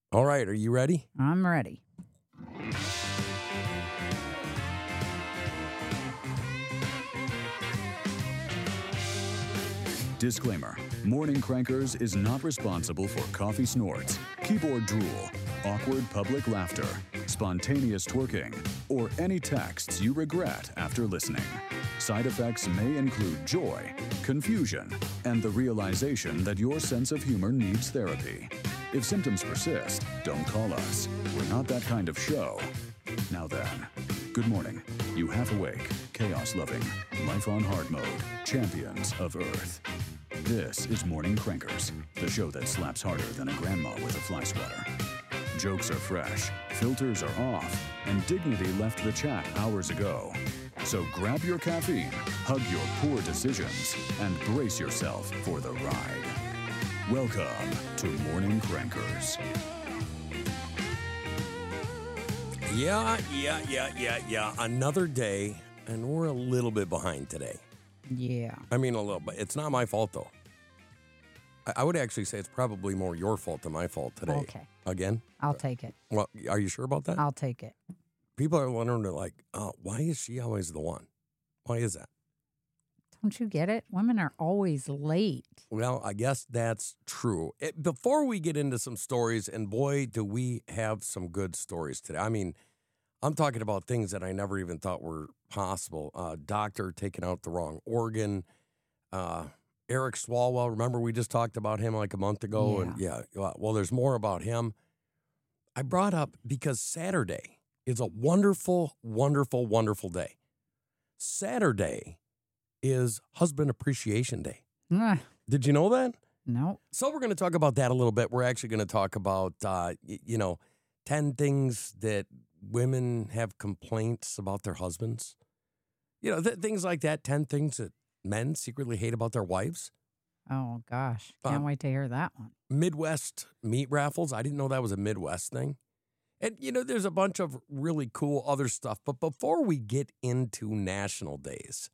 All right, are you ready? I'm ready. Disclaimer. Morning Crankers is not responsible for coffee snorts, keyboard drool, awkward public laughter, spontaneous twerking, or any texts you regret after listening. Side effects may include joy, confusion, and the realization that your sense of humor needs therapy. If symptoms persist, don't call us. We're not that kind of show. Now then, good morning. You half awake, chaos-loving, life on hard mode, champions of Earth. This is Morning Crankers, the show that slaps harder than a grandma with a fly swatter. Jokes are fresh, filters are off, and dignity left the chat hours ago. So grab your caffeine, hug your poor decisions, and brace yourself for the ride. Welcome to Morning Crankers. Yeah. Another day, and we're a little bit behind today. Yeah. I mean, a little bit. It's not my fault, though. I would actually say it's probably more your fault than my fault today. Okay. Again? I'll take it. Well, are you sure about that? I'll take it. People are wondering, like, why is she always the one? Why is that? Don't you get it? Women are always late. Well, I guess that's true. Before we get into some stories, and boy, do we have some good stories today. I mean, I'm talking about things that I never even thought were possible. Doctor taking out the wrong organ. Eric Swalwell, remember we just talked about him like a month ago? Yeah. And well, there's more about him. I brought up because Saturday is a wonderful, wonderful, wonderful day. Saturday is Husband Appreciation Day. Did you know that? No. So we're going to talk about that a little bit. We're actually going to talk about, 10 things that women have complaints about their husbands. Things like that. 10 things that men secretly hate about their wives. Oh, gosh. Can't wait to hear that one. Midwest meat raffles. I didn't know that was a Midwest thing. And, there's a bunch of really cool other stuff. But before we get into national days,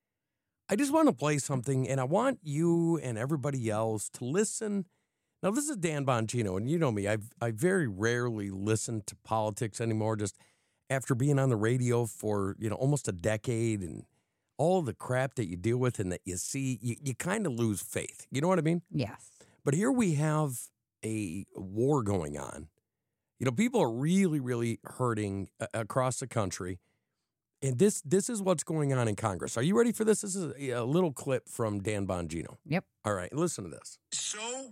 I just want to play something, and I want you and everybody else to listen. Now, this is Dan Bongino, and you know me. I very rarely listen to politics anymore, just after being on the radio for, almost a decade and all the crap that you deal with and that you see, you kind of lose faith. You know what I mean? Yes. But here we have a war going on. People are really, really hurting across the country. And this is what's going on in Congress. Are you ready for this? This is a little clip from Dan Bongino. Yep. All right, listen to this. So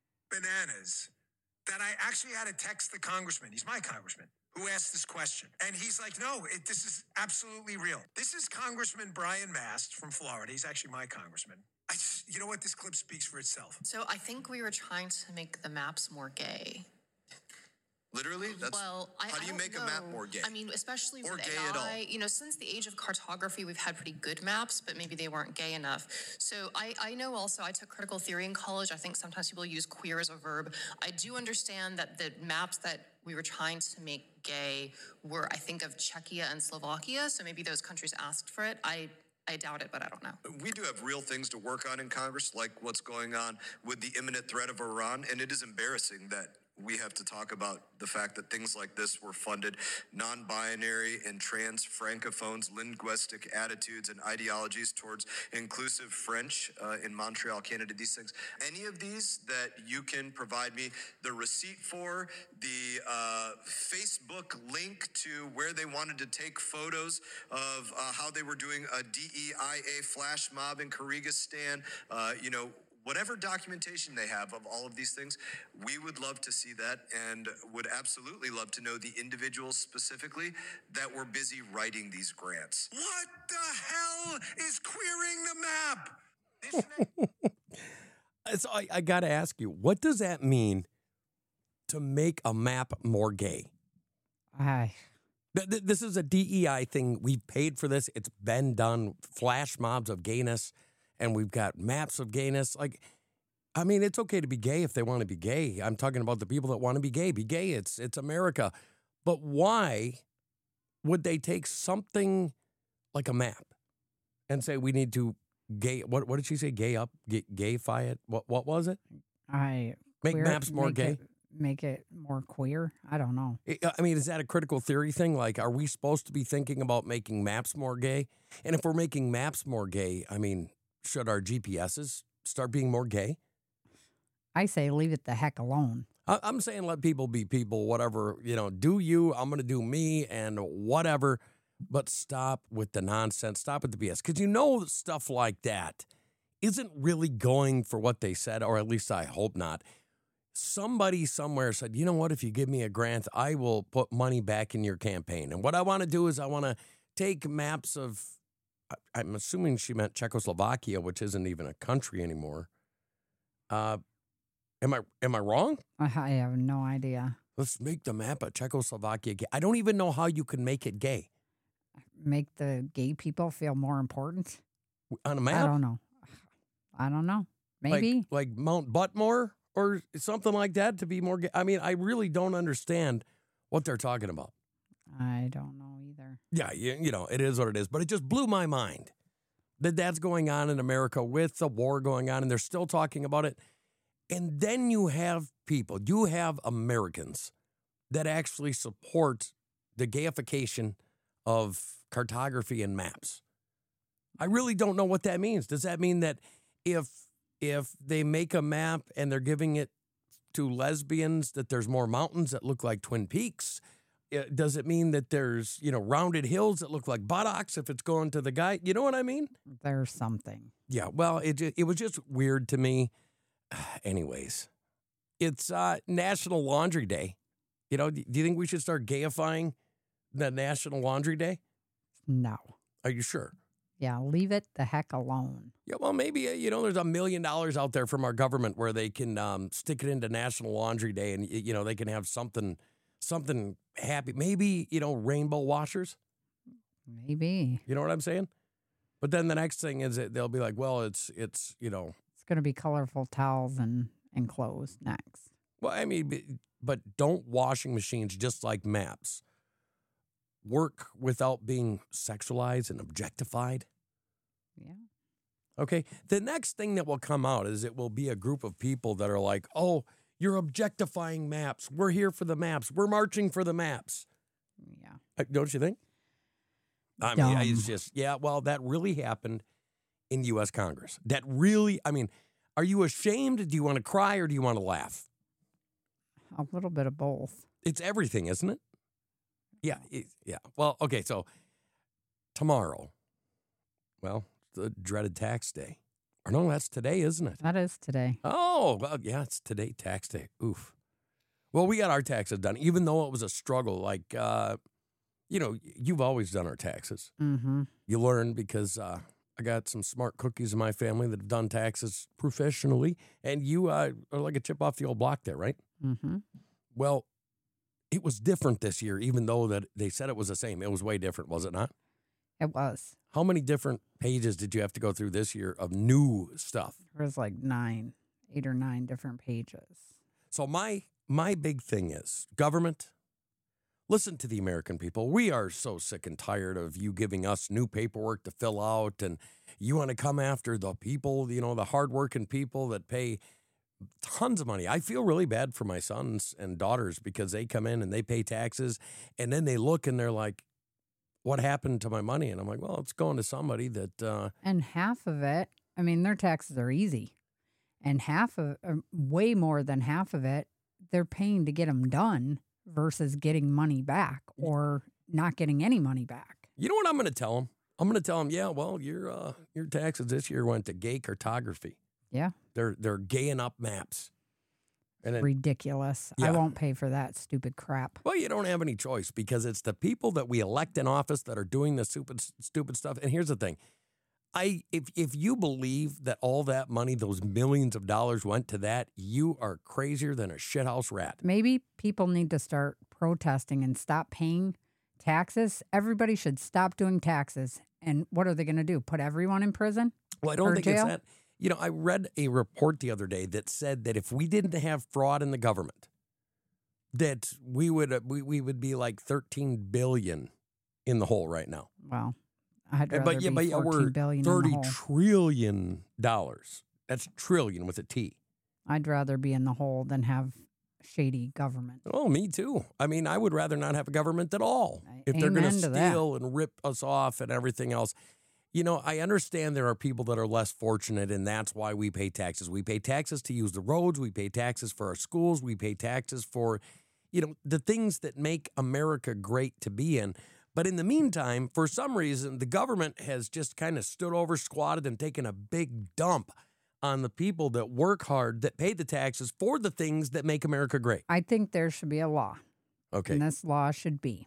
bananas that I actually had to text the congressman. He's my congressman who asked this question. And he's like, no, this is absolutely real. This is Congressman Brian Mast from Florida. He's actually my congressman. You know what? This clip speaks for itself. So I think we were trying to make the maps more gay. Literally? How do you make a map more gay? I mean, especially or with gay AI. at all? Since the age of cartography, we've had pretty good maps, but maybe they weren't gay enough. So I know also, I took critical theory in college. I think sometimes people use queer as a verb. I do understand that the maps that we were trying to make gay were, I think, of Czechia and Slovakia. So maybe those countries asked for it. I doubt it, but I don't know. We do have real things to work on in Congress, like what's going on with the imminent threat of Iran, and it is embarrassing that we have to talk about the fact that things like this were funded. Non-binary and trans francophones, linguistic attitudes and ideologies towards inclusive French in Montreal, Canada, these things. Any of these that you can provide me the receipt for, the Facebook link to where they wanted to take photos of how they were doing a DEIA flash mob in Kyrgyzstan, whatever documentation they have of all of these things, we would love to see that and would absolutely love to know the individuals specifically that were busy writing these grants. What the hell is queering the map? So I got to ask you, what does that mean to make a map more gay? This is a DEI thing. We paid for this. It's been done. Flash mobs of gayness. And we've got maps of gayness. It's okay to be gay if they want to be gay. I'm talking about the people that want to be gay. Be gay. It's America. But why would they take something like a map and say we need to gay? What did she say? Gay up? Gayify it? What was it? Make maps more gay. make it more queer. I don't know. I mean, is that a critical theory thing? Like, are we supposed to be thinking about making maps more gay? And if we're making maps more gay, I mean, should our GPSs start being more gay? I say leave it the heck alone. I'm saying let people be people, whatever, do you, I'm going to do me and whatever, but stop with the nonsense, stop with the BS. Because stuff like that isn't really going for what they said, or at least I hope not. Somebody somewhere said, you know what, if you give me a grant, I will put money back in your campaign. And what I want to do is I want to take maps of, I'm assuming she meant Czechoslovakia, which isn't even a country anymore. Am I wrong? I have no idea. Let's make the map of Czechoslovakia gay. I don't even know how you can make it gay. Make the gay people feel more important? On a map? I don't know. Maybe. Like Mount Buttmore or something like that to be more gay. I mean, I really don't understand what they're talking about. I don't know either. Yeah, it is what it is. But it just blew my mind that that's going on in America with the war going on, and they're still talking about it. And then you have Americans that actually support the gayification of cartography and maps. I really don't know what that means. Does that mean that if they make a map and they're giving it to lesbians, that there's more mountains that look like Twin Peaks? Does it mean that there's, rounded hills that look like buttocks if it's going to the guy? You know what I mean? There's something. Yeah, well, it was just weird to me. Anyways, it's National Laundry Day. Do you think we should start gayifying the National Laundry Day? No. Are you sure? Yeah, leave it the heck alone. Yeah, well, maybe, there's $1 million out there from our government where they can stick it into National Laundry Day and, they can have something happy. Maybe, rainbow washers. Maybe. You know what I'm saying? But then the next thing is that they'll be like, well, it's It's going to be colorful towels and clothes next. Well, I mean, but don't washing machines, just like maps, work without being sexualized and objectified? Yeah. Okay. The next thing that will come out is it will be a group of people that are like, oh, you're objectifying maps. We're here for the maps. We're marching for the maps. Yeah. Don't you think? I mean, it's just, well, that really happened in U.S. Congress. That really, are you ashamed? Do you want to cry or do you want to laugh? A little bit of both. It's everything, isn't it? Yeah. Well, okay, so tomorrow, it's the dreaded tax day. Or no, that's today, isn't it? That is today. Oh, well, yeah, it's today, tax day. Oof. Well, we got our taxes done, even though it was a struggle. Like, you've always done our taxes. Mm-hmm. You learn because I got some smart cookies in my family that have done taxes professionally, and you are like a chip off the old block there, right? Mm-hmm. Well, it was different this year, even though that they said it was the same. It was way different, was it not? It was. How many different pages did you have to go through this year of new stuff? There was like 8 or 9 different pages. So my big thing is government. Listen to the American people. We are so sick and tired of you giving us new paperwork to fill out, and you want to come after the people, the hardworking people that pay tons of money. I feel really bad for my sons and daughters because they come in and they pay taxes, and then they look and they're like, what happened to my money? And I'm like, well, it's going to somebody that... And half of it, their taxes are easy. And way more than half of it, they're paying to get them done versus getting money back or not getting any money back. You know what I'm going to tell them? I'm going to tell them, your taxes this year went to gay cartography. Yeah. They're gaying up maps. And ridiculous. Yeah. I won't pay for that stupid crap. Well, you don't have any choice because it's the people that we elect in office that are doing the stupid stuff. And here's the thing. If you believe that all that money, those millions of dollars went to that, you are crazier than a shithouse rat. Maybe people need to start protesting and stop paying taxes. Everybody should stop doing taxes. And what are they going to do? Put everyone in prison? Well, I don't think jail? it's that. I read a report the other day that said that if we didn't have fraud in the government, that we would be like $13 billion in the hole right now. Well, I'd rather be $14 billion $30 in the hole. trillion. That's trillion with a T. I'd rather be in the hole than have shady government. Oh, me too. I mean, I would rather not have a government at all if they're going to Amen to that. steal and rip us off and everything else. You know, I understand there are people that are less fortunate, and that's why we pay taxes. We pay taxes to use the roads. We pay taxes for our schools. We pay taxes for, you know, the things that make America great to be in. But in the meantime, for some reason, the government has just kind of stood over, squatted, and taken a big dump on the people that work hard, that pay the taxes for the things that make America great. I think there should be a law. Okay. And this law should be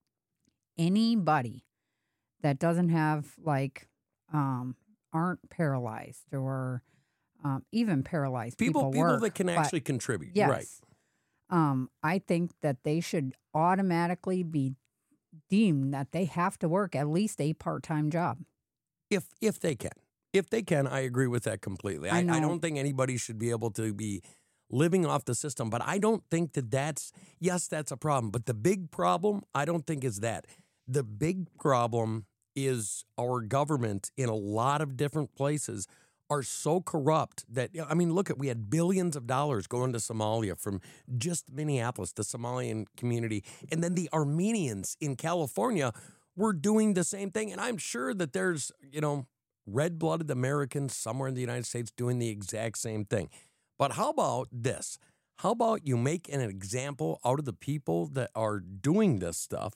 anybody that doesn't have, like, aren't paralyzed or even paralyzed people work, that can but- actually contribute. Yes. Right. I think that they should automatically be deemed that they have to work at least a part-time job. If they can. If they can, I agree with that completely. I know. I don't think anybody should be able to be living off the system, but I don't think that's a problem. But the big problem, I don't think is that. The big problem is our government in a lot of different places are so corrupt that, I mean, look we had billions of dollars going to Somalia from just Minneapolis, the Somalian community. And then the Armenians in California were doing the same thing. And I'm sure that there's, you know, red-blooded Americans somewhere in the United States doing the exact same thing. But how about this? How about you make an example out of the people that are doing this stuff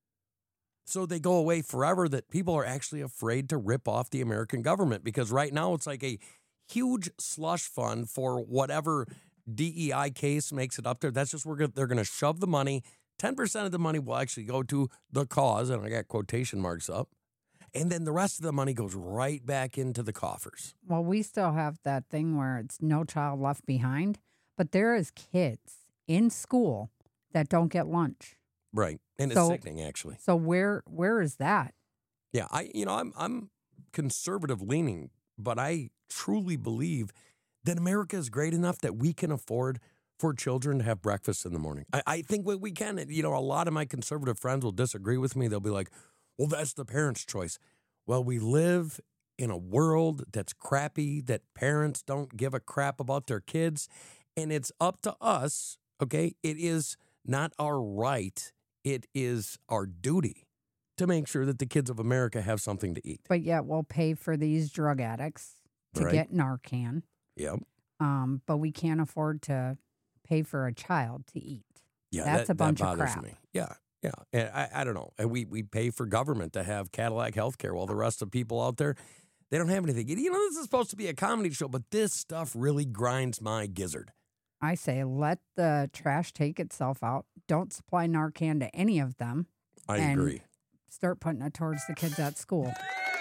so they go away forever, that people are actually afraid to rip off the American government? Because right now it's like a huge slush fund for whatever DEI case makes it up there. That's just where they're going to shove the money. 10% of the money will actually go to the cause, and I got quotation marks up. And then the rest of the money goes right back into the coffers. Well, we still have that thing where it's no child left behind, but there is kids in school that don't get lunch. Right. And it's sickening, actually. So where is that? Yeah, I'm conservative leaning, but I truly believe that America is great enough that we can afford for children to have breakfast in the morning. I think we can. You know, a lot of my conservative friends will disagree with me. They'll be like, well, that's the parents' choice. Well, we live in a world that's crappy, that parents don't give a crap about their kids, and it's up to us, okay? It is not our right. It is our duty to make sure that the kids of America have something to eat. But yet we'll pay for these drug addicts to Right. get Narcan. Yep. But we can't afford to pay for a child to eat. Yeah, That's a bunch that of bothers crap. me. Yeah. And I don't know. And we pay for government to have Cadillac healthcare while the rest of people out there, they don't have anything. You know, this is supposed to be a comedy show, but this stuff really grinds my gizzard. I say let the trash take itself out. Don't supply Narcan to any of them. I and agree. Start putting it towards the kids at school.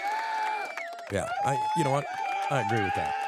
Yeah. You know what? I agree with that.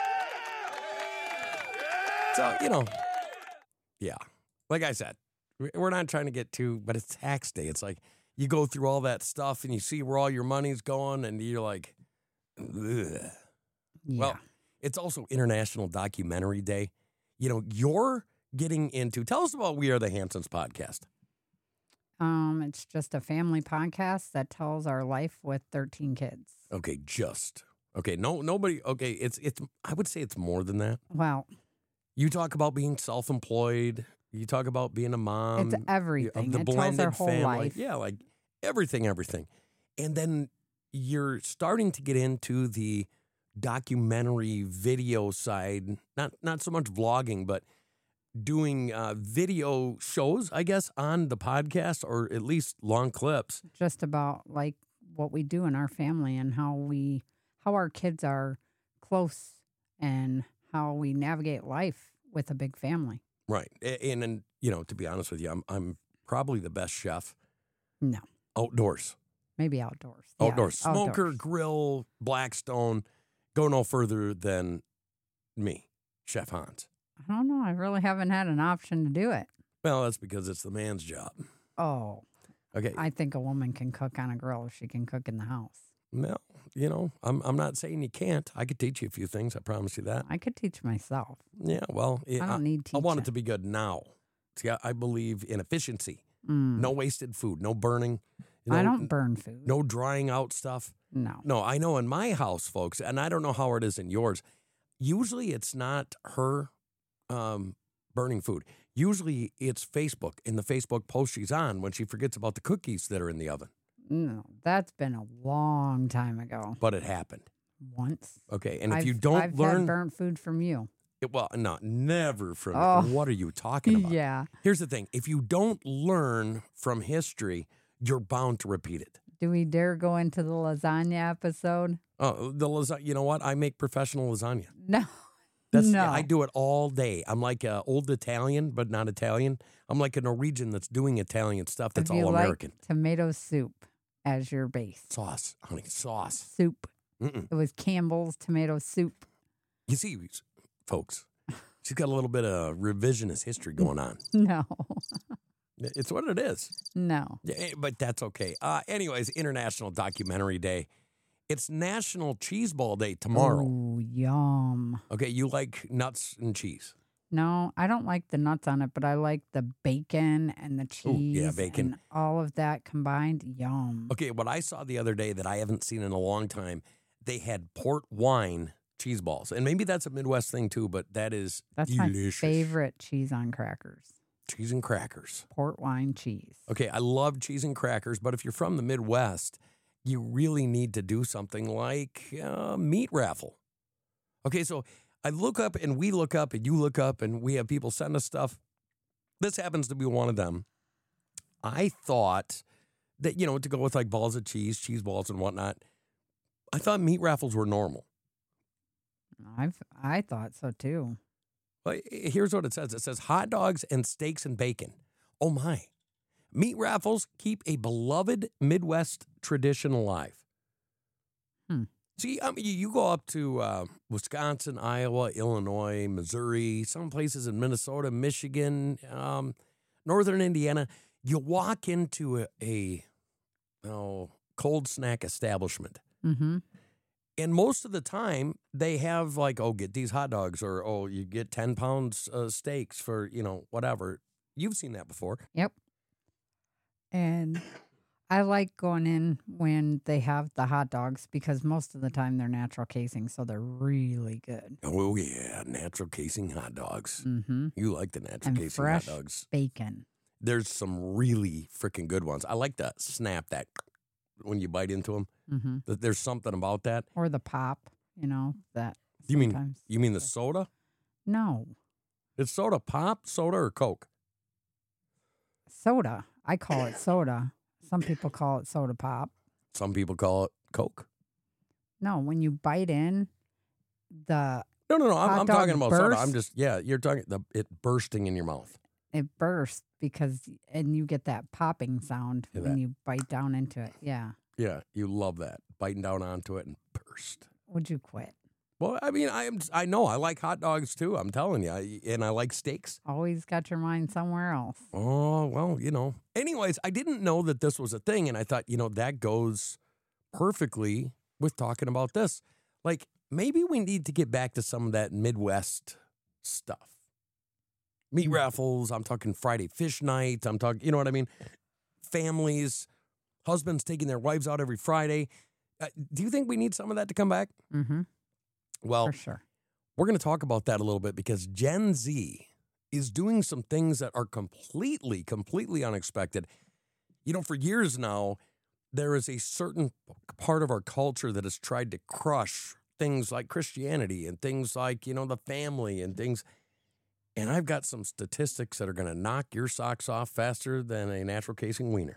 So, you know, yeah. Like I said, we're not trying to get too, but it's tax day. It's like you go through all that stuff and you see where all your money's going and you're like, ugh. Yeah. Well, it's also International Documentary Day. You know, you're getting into, tell us about We Are the Hansons podcast. It's just a family podcast that tells our life with 13 kids. Okay, nobody, it's, I would say it's more than that. Well, You talk about being self-employed. You talk about being a mom. it's everything. Of the It tells blended our whole family. life. Yeah, like everything. And then you're starting to get into the documentary video side, not so much vlogging, but doing video shows, I guess, on the podcast, or at least long clips. Just about like what we do in our family and how our kids are close and how we navigate life with a big family. Right. And you know, to be honest with you, I'm probably the best chef No, outdoors. maybe outdoors. Outdoors. Yeah, Smoker, outdoors. grill, Blackstone. Go no further than me, Chef Hans. I don't know. I really haven't had an option to do it. Well, that's because it's the man's job. Oh, Okay. I think a woman can cook on a grill if she can cook in the house. Well, you know, I'm not saying you can't. I could teach you a few things. I promise you that. I could teach myself. Yeah, well, I don't need I want it teaching. to be good now. See, I believe in efficiency. Mm. No wasted food. No burning. I don't burn food. No drying out stuff. No. No, I know in my house, folks, and I don't know how it is in yours. Usually it's not her burning food. Usually it's Facebook and the Facebook post she's on when she forgets about the cookies that are in the oven. No, that's been a long time ago. But it happened. Once. Okay, and if I've, you don't I've learn, had burnt food from you. well, no, never from. Oh. What are you talking about? Yeah. Here's the thing: if you don't learn from history, you're bound to repeat it. Do we dare go into the lasagna episode? Oh, the lasagna. You know what? I make professional lasagna. No. That's No. I do it all day. I'm like an old Italian, but not Italian. I'm like a Norwegian that's doing Italian stuff that's If you all American. like tomato soup as your base. Sauce, honey, sauce. Soup. Mm-mm. It was Campbell's tomato soup. You see, folks, she's got a little bit of revisionist history going on. No. It's what it is. No. Yeah, but that's okay. Anyways, International Documentary Day. It's National Cheese Ball Day tomorrow. Ooh, yum. Okay, you like nuts and cheese. No, I don't like the nuts on it, but I like the bacon and the cheese. yeah, bacon. And all of that combined. Yum. Okay, what I saw the other day that I haven't seen in a long time, they had port wine cheese balls. And maybe that's a Midwest thing too, but that is That's delicious. my favorite cheese on crackers. Cheese and crackers. Port wine cheese. Okay, I love cheese and crackers, but if you're from the Midwest, you really need to do something like meat raffle. Okay, so I look up and we look up and you look up and we have people send us stuff. This happens to be one of them. I thought that, to go with like balls of cheese balls and whatnot, I thought meat raffles were normal. I thought so too. But here's what it says. It says hot dogs and steaks and bacon. Oh my. Meat raffles keep a beloved Midwest tradition alive. See, you go up to Wisconsin, Iowa, Illinois, Missouri, some places in Minnesota, Michigan, northern Indiana. You walk into a cold snack establishment. Mm-hmm. And most of the time, they have like, get these hot dogs or, you get 10 pounds steaks for, whatever. You've seen that before. Yep. And I like going in when they have the hot dogs because most of the time they're natural casing, so they're really good. Oh, yeah, natural casing hot dogs. Mm-hmm. You like the natural And casing fresh hot dogs. bacon. There's some really freaking good ones. I like to snap that when you bite into them. Mm-hmm. There's something about that. Or the pop, that You sometimes. mean the soda? No. It's soda pop, soda, or Coke? Soda. I call it soda. Some people call it soda pop. Some people call it Coke. No, when you bite in, No. hot I'm dog talking about soda. I'm burst? just, you're talking it bursting in your mouth. it bursts and you get that popping sound Hear when that? you bite down into it. Yeah. Yeah, you love that. Biting down onto it and burst. Would you quit? Well, I mean, I know I like hot dogs too. I'm telling you, and I like steaks. Always got your mind somewhere else. Oh, well, Anyways, I didn't know that this was a thing, and I thought, that goes perfectly with talking about this. Like, maybe we need to get back to some of that Midwest stuff. Meat raffles, I'm talking Friday fish night, I'm talking, you know what I mean? Families, husbands taking their wives out every Friday. Do you think we need some of that to come back? Mm-hmm. Well, For sure. we're going to talk about that a little bit because Gen Z is doing some things that are completely unexpected. For years now, there is a certain part of our culture that has tried to crush things like Christianity and things like, the family and things. And I've got some statistics that are going to knock your socks off faster than a natural casing wiener.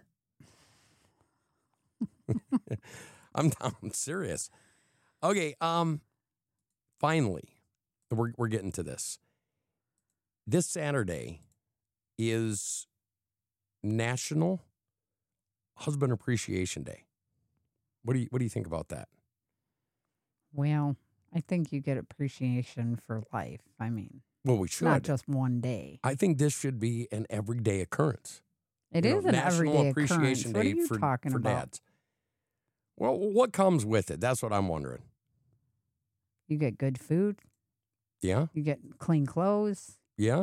I'm serious. Okay, finally, we're getting to this. This Saturday is National Husband Appreciation Day. What do you think about that? Well, I think you get appreciation for life. I mean, Well, we should. not just one day. I think this should be an everyday occurrence. It is an National everyday Appreciation occurrence. What are Day you talking for about? dads. Well, what comes with it? That's what I'm wondering. You get good food. Yeah? You get clean clothes. Yeah?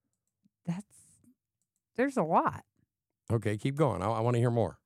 There's a lot. Okay, keep going. I want to hear more.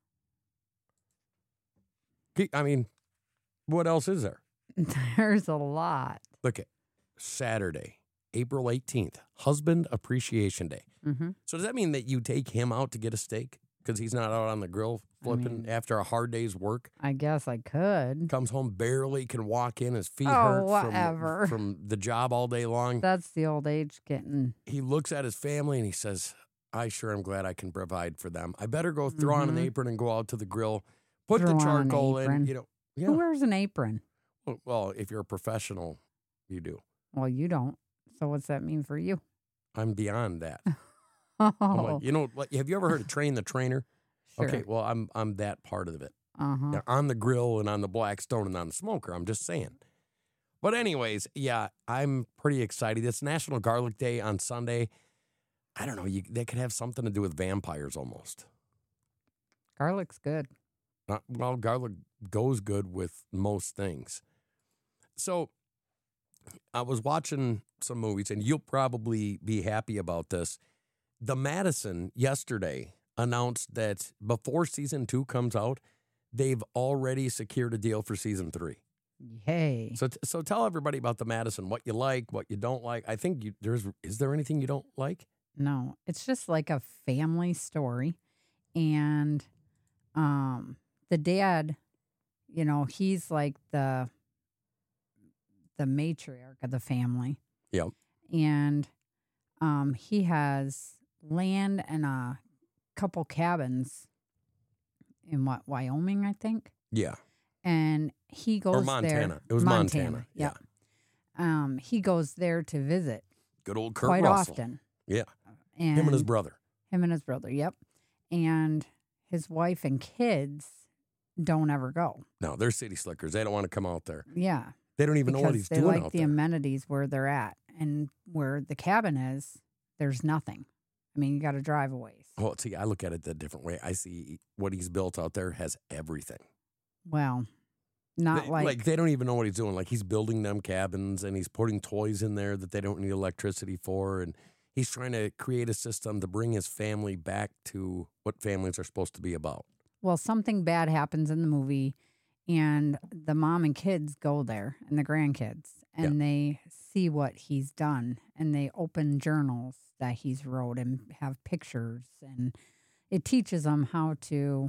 What else is there? There's a lot. Look at Saturday. April 18th, Husband Appreciation Day. Mm-hmm. So does that mean that you take him out to get a steak because he's not out on the grill flipping after a hard day's work? I guess I could. Comes home barely, can walk in, his feet Oh, hurt whatever. from the job all day long. That's the old age getting. He looks at his family and he says, I sure am glad I can provide for them. I better go throw on an apron and go out to the grill, put Throw the on an charcoal in, apron. you know. Yeah. Who wears an apron? Well, if you're a professional, you do. Well, you don't. So what's that mean for you? I'm beyond that. Oh, I'm like, you know, have you ever heard of Train the Trainer? sure. Okay, well, I'm that part of it. Uh-huh. Yeah, on the grill and on the Blackstone and on the smoker. I'm just saying. But anyways, yeah, I'm pretty excited. It's National Garlic Day on Sunday. I don't know. They could have something to do with vampires almost. Garlic's good. Well, garlic goes good with most things. So I was watching some movies, and you'll probably be happy about this. The Madison yesterday announced that before season 2 comes out, they've already secured a deal for season 3. Yay. So tell everybody about the Madison, what you like, what you don't like. I think is there anything you don't like? No, it's just like a family story. And the dad, you know, he's like the matriarch of the family. Yep. And he has land and a couple cabins in Wyoming, I think. Yeah. And he goes Or Montana. there. It was Montana. Yeah. He goes there to visit Good old Kurt quite Russell. often. Yeah. And Him and his brother. Yep. And his wife and kids don't ever go. No, they're city slickers. They don't want to come out there. Yeah. They don't even know what Because he's they doing like out the there. amenities where they're at. And where the cabin is, there's nothing. I mean, you got to drive a ways. Well, see, I look at it the different way. I see what he's built out there has everything. Well, not like they don't even know what he's doing. Like he's building them cabins and he's putting toys in there that they don't need electricity for. And he's trying to create a system to bring his family back to what families are supposed to be about. well, something bad happens in the movie, and the mom and kids go there, and the grandkids, and they see what he's done, and they open journals that he's wrote and have pictures, and it teaches them how to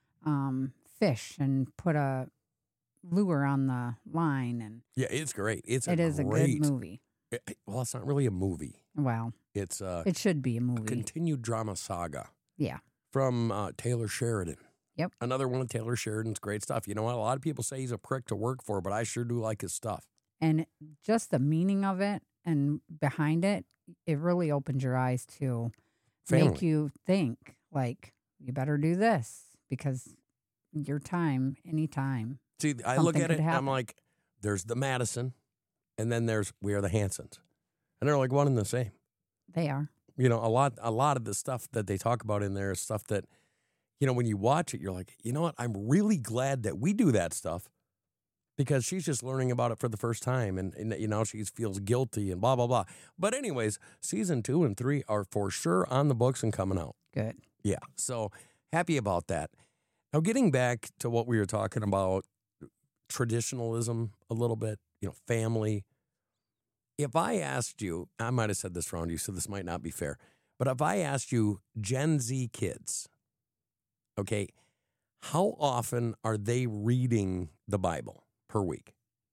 fish and put a lure on the line, and Yeah, it's great. It is a good movie. Well, it's not really a movie. Well, It's it should be a a movie. continued drama saga Yeah. from Taylor Sheridan. Yep. Another one of Taylor Sheridan's great stuff. You know what? A lot of people say he's a prick to work for, but I sure do like his stuff. And just the meaning of it and behind it, it really opens your eyes to Family. make you think, like, you better do this because your time, anytime. See, I look Something at it could and I'm happen. like, there's the Madison, and then there's We Are the Hansons. And they're like one and the same. They are. You know, a lot of the stuff that they talk about in there is stuff that, you know, when you watch it, you're like, you know what? I'm really glad that we do that stuff because she's just learning about it for the first time and you know, she feels guilty and blah, blah, blah. But anyways, season 2 and 3 are for sure on the books and coming out. Good. Yeah. So happy about that. Now, getting back to what we were talking about, traditionalism a little bit, you know, family. If I asked you, I might have said this wrong to you, so this might not be fair, but if I asked you Gen Z kids, okay, how often are they reading the Bible per week?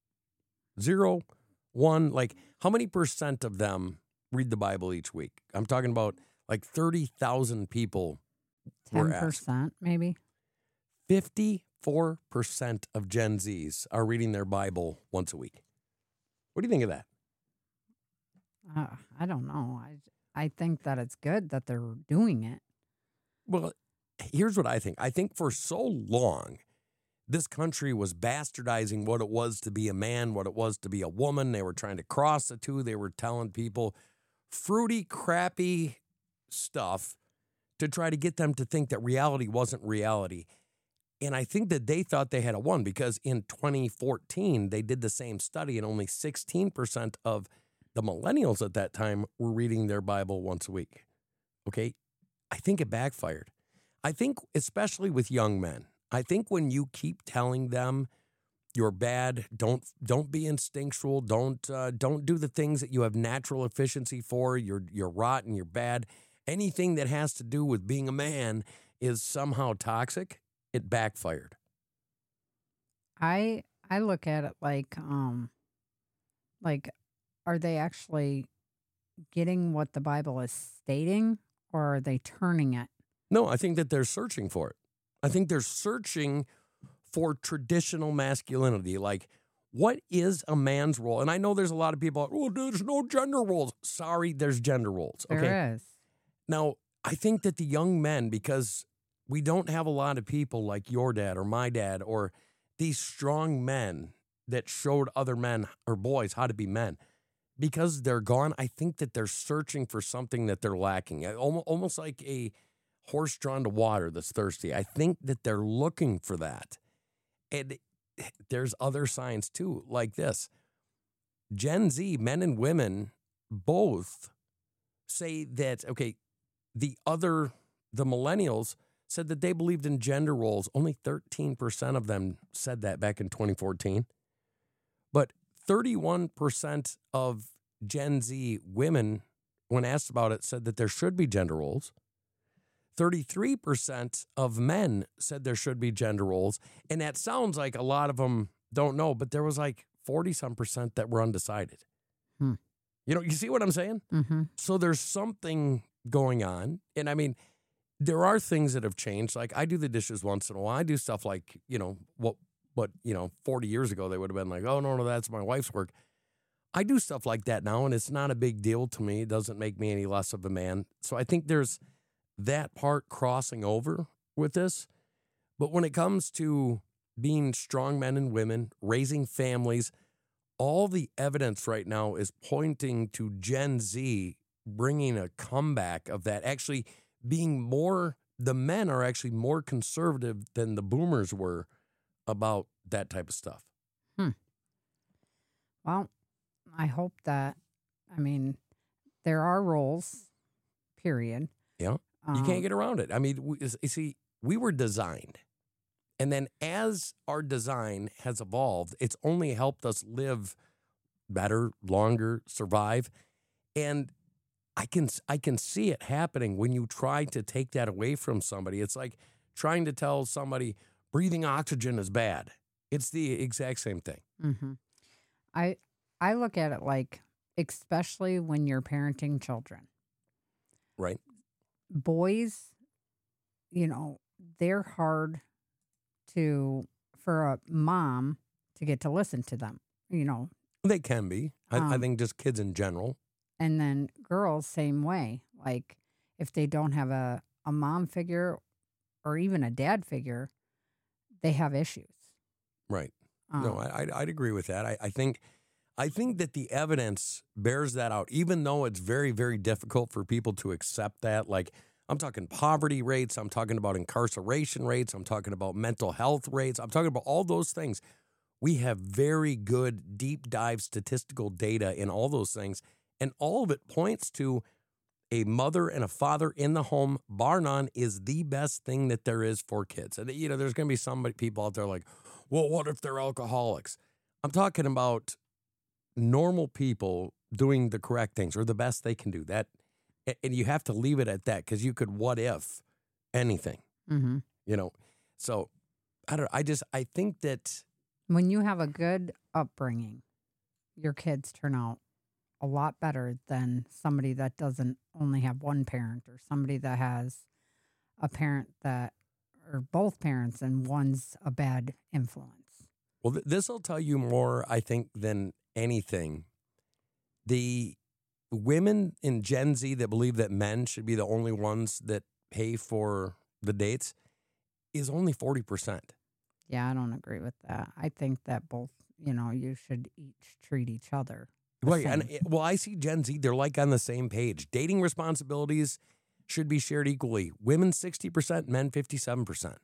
0, 1, like how many % of them read the Bible each week? I'm talking about like 30,000 people were asked. 10% maybe. 54% of Gen Zs are reading their Bible once a week. What do you think of that? I don't know. I think that it's good that they're doing it. Well, here's what I think. I think for so long, this country was bastardizing what it was to be a man, what it was to be a woman. They were trying to cross the two. They were telling people fruity, crappy stuff to try to get them to think that reality wasn't reality. And I think that they thought they had a won because in 2014, they did the same study and only 16% of the millennials at that time were reading their Bible once a week. Okay? I think it backfired. I think especially with young men, I think when you keep telling them you're bad. Don't be instinctual. Don't do the things that you have natural efficiency for. You're rotten. You're bad. Anything that has to do with being a man is somehow toxic. It backfired. I look at it like are they actually getting what the Bible is stating, or are they turning it? No, I think that they're searching for it. I think they're searching for traditional masculinity. Like, what is a man's role? And I know there's a lot of people, oh, there's no gender roles. Sorry, there's gender roles. Okay. There is. Now, I think that the young men, because we don't have a lot of people like your dad or my dad or these strong men that showed other men or boys how to be men, because they're gone, I think that they're searching for something that they're lacking. Almost like a horse drawn to water that's thirsty. I think that they're looking for that. And there's other signs too, like this. Gen Z, men and women, both say that, okay, the millennials said that they believed in gender roles. Only 13% of them said that back in 2014. But 31% of Gen Z women, when asked about it, said that there should be gender roles. 33% of men said there should be gender roles. And that sounds like a lot of them don't know, but there was like 40-some% that were undecided. You know, you see what I'm saying? Mm-hmm. So there's something going on. And I mean, there are things that have changed. Like, I do the dishes once in a while. I do stuff like, what 40 years ago, they would have been like, oh, no, that's my wife's work. I do stuff like that now, and it's not a big deal to me. It doesn't make me any less of a man. So I think there's that part crossing over with this. But when it comes to being strong men and women, raising families, all the evidence right now is pointing to Gen Z bringing a comeback of that, actually being more, the men are actually more conservative than the boomers were about that type of stuff. Well, I hope that, there are roles, period. Yeah. You can't get around it. I mean, you see, we were designed. And then as our design has evolved, it's only helped us live better, longer, survive. And I can see it happening when you try to take that away from somebody. It's like trying to tell somebody breathing oxygen is bad. It's the exact same thing. Mm-hmm. I look at it like, especially when you're parenting children. Right. Boys, they're hard for a mom to get to listen to them, They can be. I think just kids in general. And then girls, same way. Like, if they don't have a mom figure or even a dad figure, they have issues. Right. No, I'd agree with that. I think that the evidence bears that out, even though it's very, very difficult for people to accept that. Like, I'm talking poverty rates. I'm talking about incarceration rates. I'm talking about mental health rates. I'm talking about all those things. We have very good deep dive statistical data in all those things. And all of it points to a mother and a father in the home, bar none, is the best thing that there is for kids. And, there's going to be some people out there like, well, what if they're alcoholics? I'm talking about normal people doing the correct things or the best they can do. That, and you have to leave it at that, because you could what if anything, Mm-hmm. So I think that When you have a good upbringing, your kids turn out a lot better than somebody that doesn't only have one parent, or somebody that has a parent or both parents and one's a bad influence. Well, this will tell you more, I think, than anything. The women in Gen Z that believe that men should be the only ones that pay for the dates is only 40%. Yeah, I don't agree with that. I think that both, you should each treat each other. Right. And I see Gen Z, they're like on the same page. Dating responsibilities should be shared equally. Women 60%, men 57%.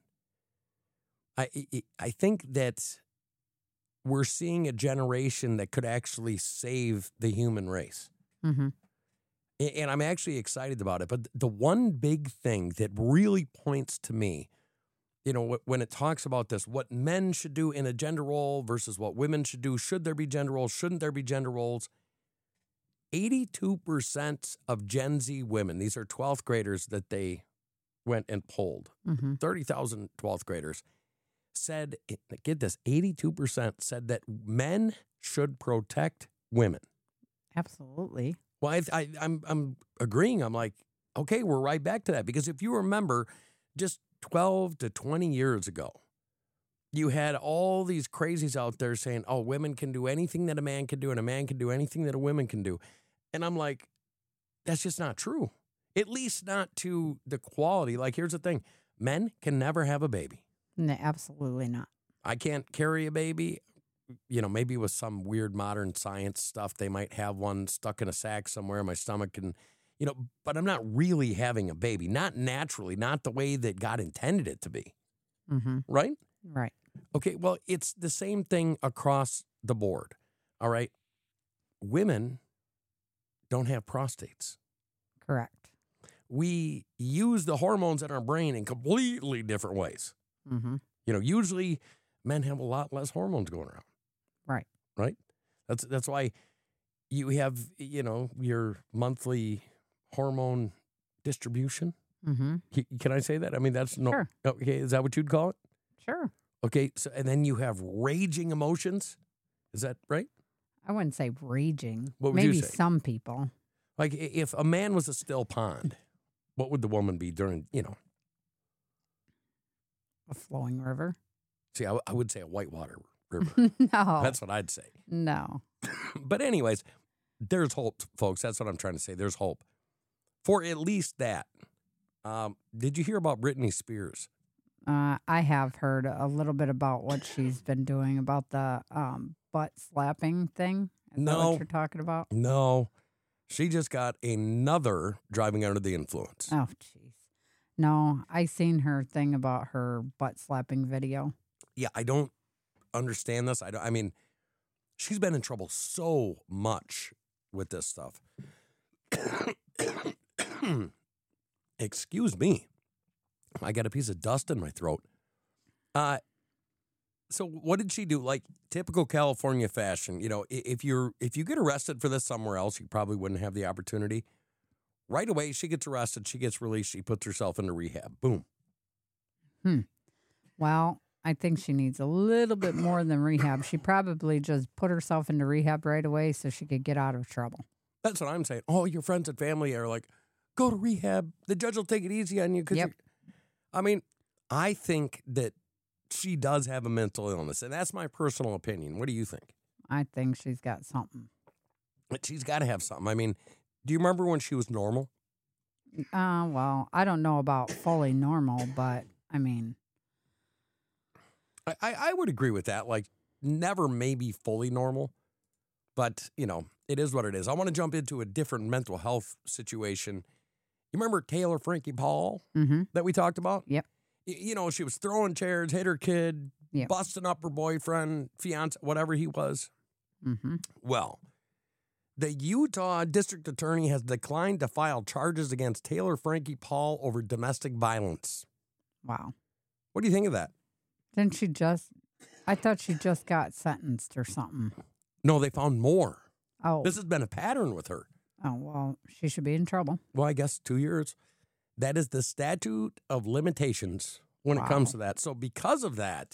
I think that we're seeing a generation that could actually save the human race. Mm-hmm. And I'm actually excited about it. But the one big thing that really points to me when it talks about this, what men should do in a gender role versus what women should do, should there be gender roles, shouldn't there be gender roles? 82% of Gen Z women, these are 12th graders that they went and polled, 30,000 12th graders, said, get this, 82% said that men should protect women. Absolutely. Well, I'm agreeing. I'm like, okay, we're right back to that. Because if you remember, just 12 to 20 years ago, you had all these crazies out there saying, oh, women can do anything that a man can do, and a man can do anything that a woman can do. And I'm like, that's just not true. At least not to the quality. Like, here's the thing. Men can never have a baby. No, absolutely not. I can't carry a baby. Maybe with some weird modern science stuff, they might have one stuck in a sack somewhere in my stomach. And, but I'm not really having a baby. Not naturally, not the way that God intended it to be. Mm-hmm. Right? Right. Okay, well, it's the same thing across the board. All right? Women don't have prostates. Correct. We use the hormones in our brain in completely different ways. Mm-hmm. Usually men have a lot less hormones going around. Right. Right? That's why you have, your monthly hormone distribution. Mm-hmm. Can I say that? I mean, that's no. Sure. Okay, is that what you'd call it? Sure. Okay, so and then you have raging emotions. Is that right? I wouldn't say raging. What would Maybe you say? some people. Like if a man was a still pond, what would the woman be during, A flowing river. See, I would say a whitewater river. No. That's what I'd say. No. But anyways, there's hope, folks. That's what I'm trying to say. There's hope for at least that. Did you hear about Britney Spears? I have heard a little bit about what she's been doing about the butt slapping thing. Is that No. what you're talking about? No. She just got another driving under the influence. Oh, jeez. No, I seen her thing about her butt slapping video. Yeah, I don't understand this. I mean, she's been in trouble so much with this stuff. Excuse me. I got a piece of dust in my throat. So what did she do? Like typical California fashion, if you get arrested for this somewhere else, you probably wouldn't have the opportunity. Right away, she gets arrested, she gets released, she puts herself into rehab. Boom. Well, I think she needs a little bit more than rehab. She probably just put herself into rehab right away so she could get out of trouble. That's what I'm saying. Oh, your friends and family are like, go to rehab. The judge will take it easy on you. Yep. I mean, I think that she does have a mental illness, and that's my personal opinion. What do you think? I think she's got something. But she's got to have something. I mean, do you remember when she was normal? Well, I don't know about fully normal, but I mean, I would agree with that. Like, never maybe fully normal, but, it is what it is. I want to jump into a different mental health situation. You remember Taylor Frankie Paul that we talked about? Yep. She was throwing chairs, hit her kid, Yep. busting up her boyfriend, fiance, whatever he was. Mm-hmm. Well, the Utah District Attorney has declined to file charges against Taylor Frankie Paul over domestic violence. Wow. What do you think of that? Didn't she I thought she just got sentenced or something. No, they found more. Oh. This has been a pattern with her. Oh, well, she should be in trouble. Well, I guess 2 years. That is the statute of limitations when it comes to that. So because of that,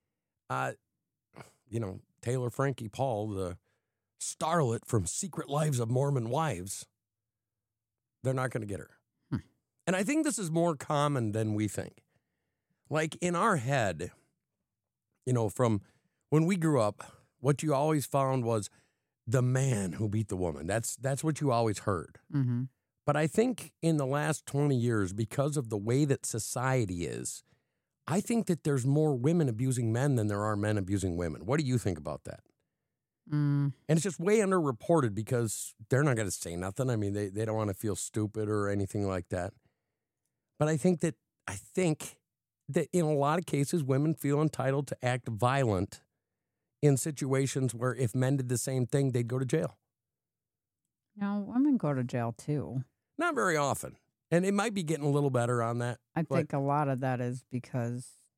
Taylor Frankie Paul, the starlet from Secret Lives of Mormon Wives, they're not going to get her. And I think this is more common than we think. Like in our head, from when we grew up, what you always found was the man who beat the woman. That's what you always heard. Mm-hmm. But I think in the last 20 years, because of the way that society is, I think that there's more women abusing men than there are men abusing women. What do you think about that? And it's just way underreported because they're not going to say nothing. I mean, they don't want to feel stupid or anything like that. But I think that in a lot of cases, women feel entitled to act violent in situations where if men did the same thing, they'd go to jail. Women go to jail too. Not very often. And it might be getting a little better on that. I think a lot of that is because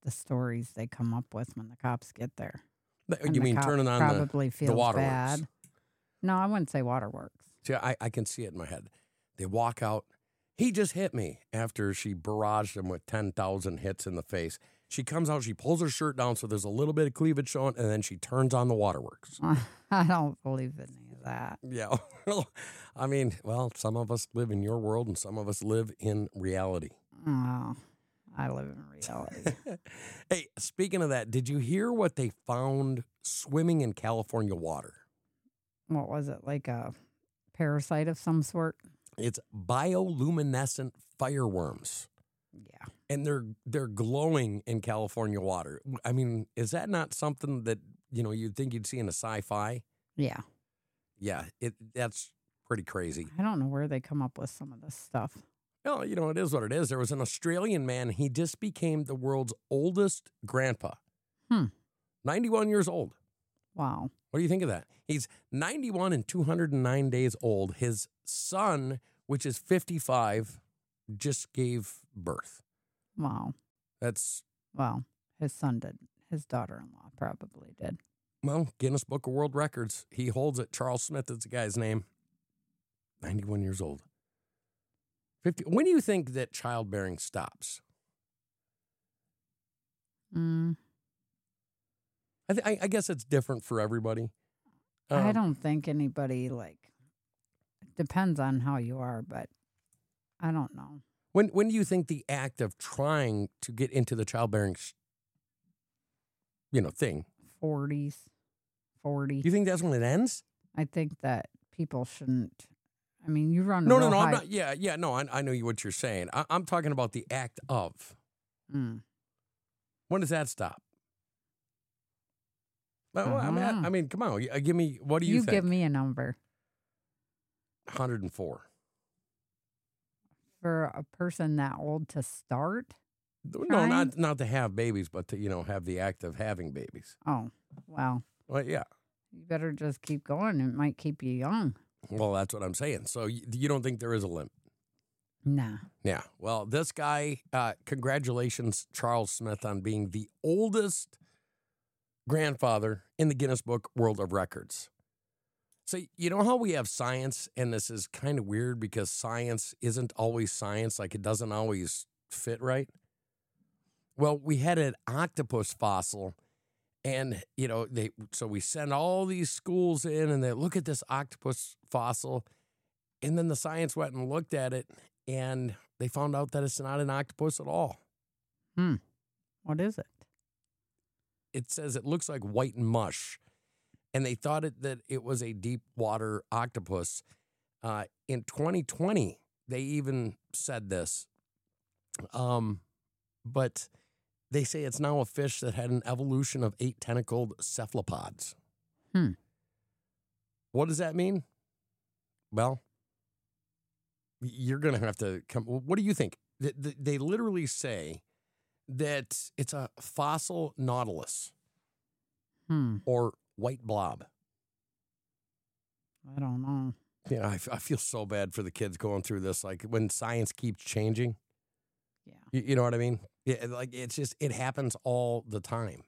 the stories they come up with when the cops get there. And You the mean cop turning on probably the feels waterworks? bad. No, I wouldn't say waterworks. See, I can see it in my head. They walk out. He just hit me after she barraged him with 10,000 hits in the face. She comes out, she pulls her shirt down so there's a little bit of cleavage showing, and then she turns on the waterworks. I don't believe in any of that. Yeah. I mean, well, some of us live in your world and some of us live in reality. Oh, I live in reality. Hey, speaking of that, did you hear what they found swimming in California water? What was it, like a parasite of some sort? It's bioluminescent fireworms. Yeah. And they're glowing in California water. I mean, is that not something that, you'd think you'd see in a sci-fi? Yeah. Yeah, that's pretty crazy. I don't know where they come up with some of this stuff. Well, it is what it is. There was an Australian man. He just became the world's oldest grandpa. 91 years old. Wow. What do you think of that? He's 91 and 209 days old. His son, which is 55, just gave birth. Wow. Well, his son did. His daughter-in-law probably did. Well, Guinness Book of World Records. He holds it. Charles Smith is the guy's name. 91 years old. 50. When do you think that childbearing stops? I guess it's different for everybody. I don't think anybody, it depends on how you are, but I don't know. When do you think the act of trying to get into the childbearing, thing? 40s, 40. You think that's when it ends? I think that people shouldn't. I mean, you run. No, real I'm high- not. Yeah. No, I know what you're saying. I'm talking about the act of. Mm. When does that stop? Well, Uh-huh. I mean, come on. Give me. What do you think? give me a number 104. for a person that old to start. No, Trying? not to have babies, but to have the act of having babies. Oh, well, Well, yeah. you better just keep going. It might keep you young. Well, that's what I'm saying. So you don't think there is a limit? Nah. Yeah. Well, this guy, congratulations, Charles Smith, on being the oldest grandfather in the Guinness Book World of Records. So, you know how we have science, and this is kind of weird because science isn't always science, like it doesn't always fit right? Well, we had an octopus fossil, and, so we send all these schools in, and they look at this octopus fossil, and then the science went and looked at it, and they found out that it's not an octopus at all. What is it? It says it looks like white mush, and they thought that it was a deep water octopus. In 2020, they even said this, but they say it's now a fish that had an evolution of 8 tentacled cephalopods. What does that mean? Well, you're going to have to come. What do you think? They literally say that it's a fossil nautilus or white blob. I don't know. Yeah, I feel so bad for the kids going through this. Like when science keeps changing. Yeah. You know what I mean? Yeah, it happens all the time.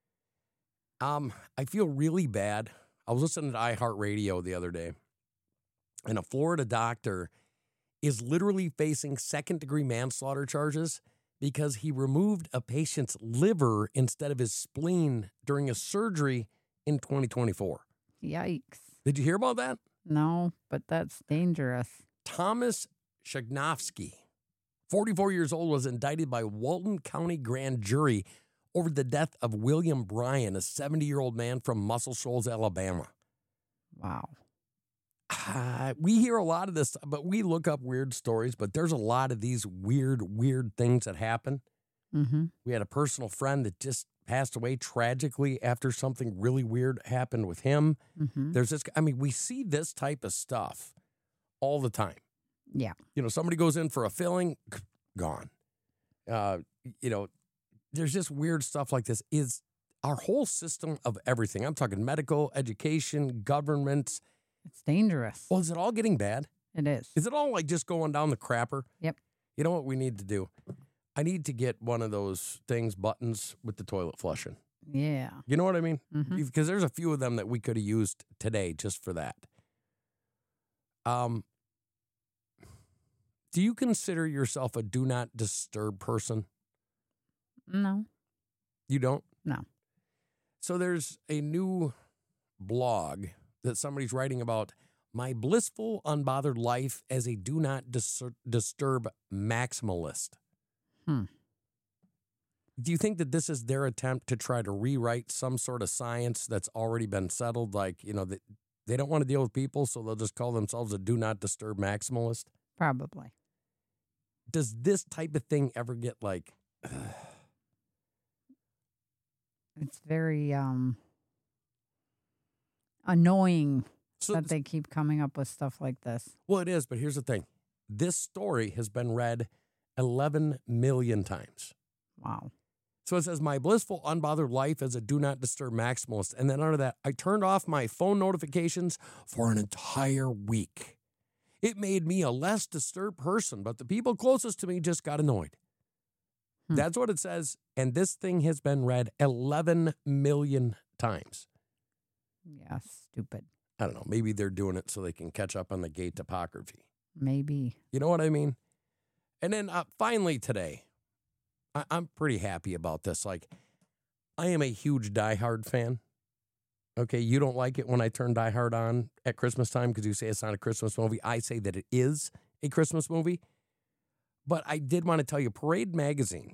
I feel really bad. I was listening to iHeartRadio the other day, and a Florida doctor is literally facing second-degree manslaughter charges because he removed a patient's liver instead of his spleen during a surgery in 2024. Yikes. Did you hear about that? No, but that's dangerous. Thomas Shagnowski, 44 years old, was indicted by Walton County grand jury over the death of William Bryan, a 70-year-old man from Muscle Shoals, Alabama. Wow. We hear a lot of this, but we look up weird stories, but there's a lot of these weird things that happen. Mm-hmm. We had a personal friend that just passed away tragically after something really weird happened with him. Mm-hmm. There's this, we see this type of stuff all the time. Yeah. Somebody goes in for a filling, gone. There's just weird stuff like this. Is our whole system of everything, I'm talking medical, education, government. It's dangerous. Well, is it all getting bad? It is. Is it all like just going down the crapper? Yep. You know what we need to do? I need to get one of those buttons with the toilet flushing. Yeah. You know what I mean? Mhm. Because there's a few of them that we could have used today just for that. Do you consider yourself a do not disturb person? No. You don't? No. So there's a new blog that somebody's writing about my blissful, unbothered life as a do not disturb maximalist. Do you think that this is their attempt to try to rewrite some sort of science that's already been settled? Like, that they don't want to deal with people, so they'll just call themselves a do not disturb maximalist? Probably. Does this type of thing ever get like... It's very annoying So, that they keep coming up with stuff like this. well, it is, but here's the thing. This story has been read 11 million times. Wow. So it says, my blissful, unbothered life as a do not disturb maximalist. And then under that, I turned off my phone notifications for an entire week. It made me a less disturbed person, but the people closest to me just got annoyed. That's what it says. And this thing has been read 11 million times. Yeah, stupid. I don't know. Maybe they're doing it so they can catch up on the gay topography. Maybe. You know what I mean? And then finally today, I'm pretty happy about this. Like, I am a huge Die Hard fan. Okay, you don't like it when I turn Die Hard on at Christmas time because you say it's not a Christmas movie. I say that it is a Christmas movie. But I did want to tell you, Parade Magazine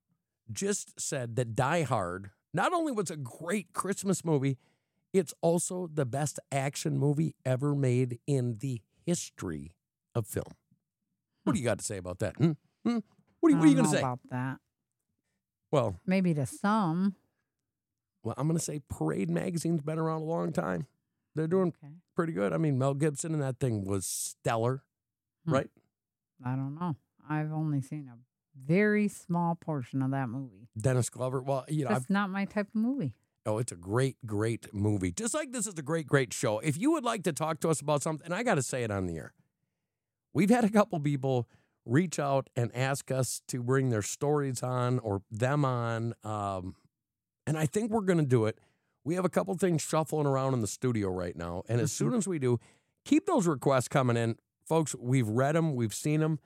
just said that Die Hard not only was a great Christmas movie, it's also the best action movie ever made in the history of film. What do you got to say about that? What are you going to say? About that? Well, Maybe to some. I'm going to say Parade Magazine's been around a long time. They're doing pretty good. I mean, Mel Gibson in that thing was stellar, right? I don't know. I've only seen a very small portion of that movie. Dennis Glover. Well, That's not my type of movie. Oh, it's a great, great movie. Just like this is a great, great show. If you would like to talk to us about something, and I got to say it on the air, we've had a couple people reach out and ask us to bring their stories on or them on, and I think we're going to do it. We have a couple things shuffling around in the studio right now, and as soon as we do, keep those requests coming in. Folks, we've read them, we've seen them,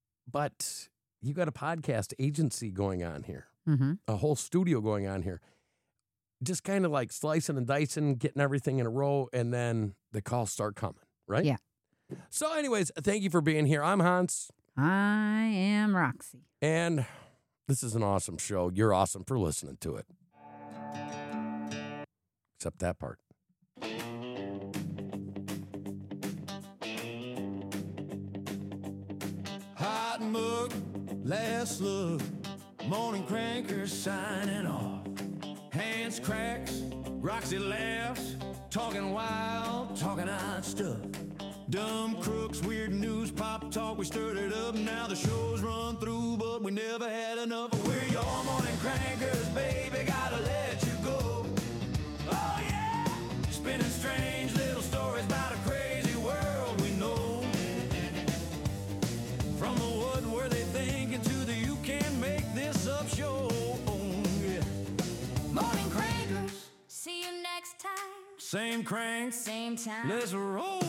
but you got a podcast agency going on here, a whole studio going on here. Just kind of like slicing and dicing, getting everything in a row, and then the calls start coming, right? Yeah. So anyways, thank you for being here. I'm Hans. I am Roxy. And this is an awesome show. You're awesome for listening to it. Except that part. Hot mug, last look, morning crankers signing off. Hands cracks, Roxy laughs, talking wild, talking odd stuff. Dumb crooks, weird news, pop talk, we stirred it up. Now the show's run through, but we never had enough. We're your morning crankers, baby, gotta let you go. Oh yeah! Spinning strange little stories about a crazy world we know. From the what were they thinking to the you can't make this up show. Yeah. Morning Crankers, see you next time. Same crank, Same time. let's roll.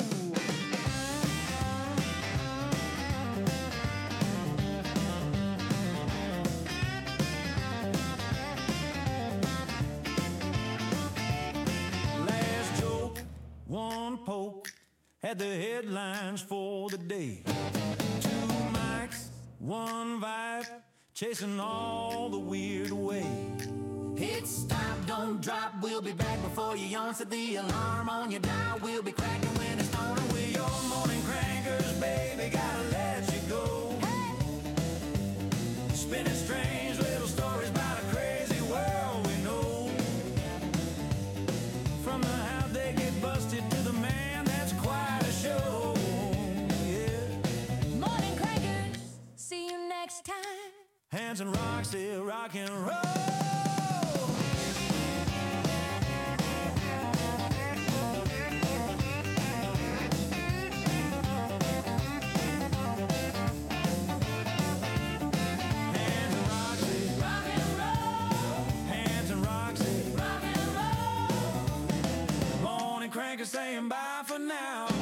Last joke, one poke, had the headlines for the day. Two mics, one vibe, chasing all the weird away. Hit stop, don't drop, we'll be back before you yawn. Set the alarm on your dial, we'll be cracking when it's on. We're your morning crankers, baby, gotta let you go. Spinning strange little stories about a crazy world we know. From the how they get busted to the man that's quite a show. Yeah. Morning Crankers, see you next time. Hands and Roxy, rock and roll. saying bye for now.